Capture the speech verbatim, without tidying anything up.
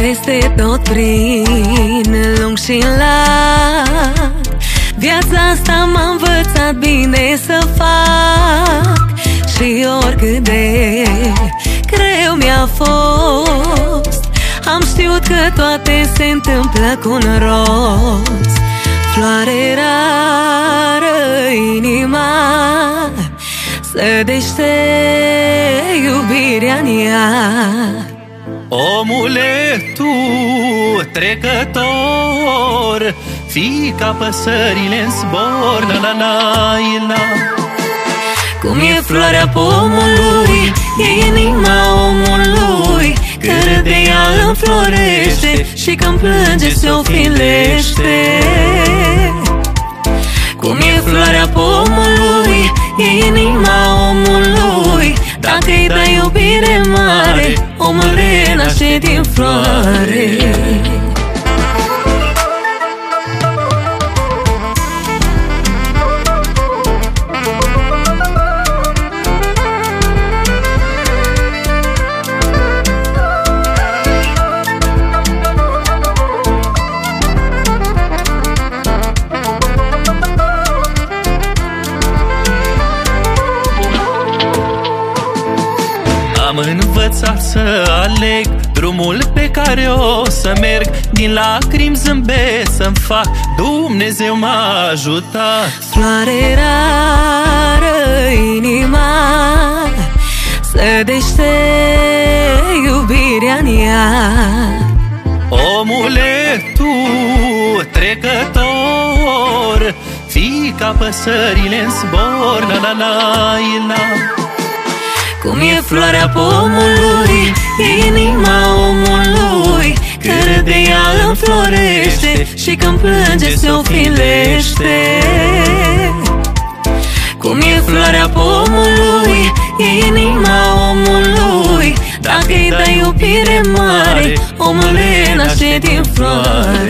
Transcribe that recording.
peste tot prin lung și lat. Viața asta m-a învățat bine să fac, și oricât de greu mi-a fost, am știut că toate se întâmplă cu un rost. Floare rară, inima sădește iubirea-n ea. Omule, tu trecător, fii ca păsările în zbor, na na na na. Cum e floarea pomului, e inima omului, că de ea înflorește și când plânge se ofilește. Cum e floarea pomului, e inima omului, dacă-i dai iubire mare, omul renaște din floare. Am învățat să aleg drumul pe care o să merg, din lacrimi zâmbet să-mi fac, Dumnezeu m-a ajutat. Floare rară, inima sădește iubirea-n ea. Omule, tu trecător, fii ca păsările în zbor, na na na na. Cum e floarea pomului, e inima omului, că de ea înflorește și când plânge se ofilește. Cum e floarea pomului, e inima omului, dacă-i dai iubire mare, omul renaște din floare.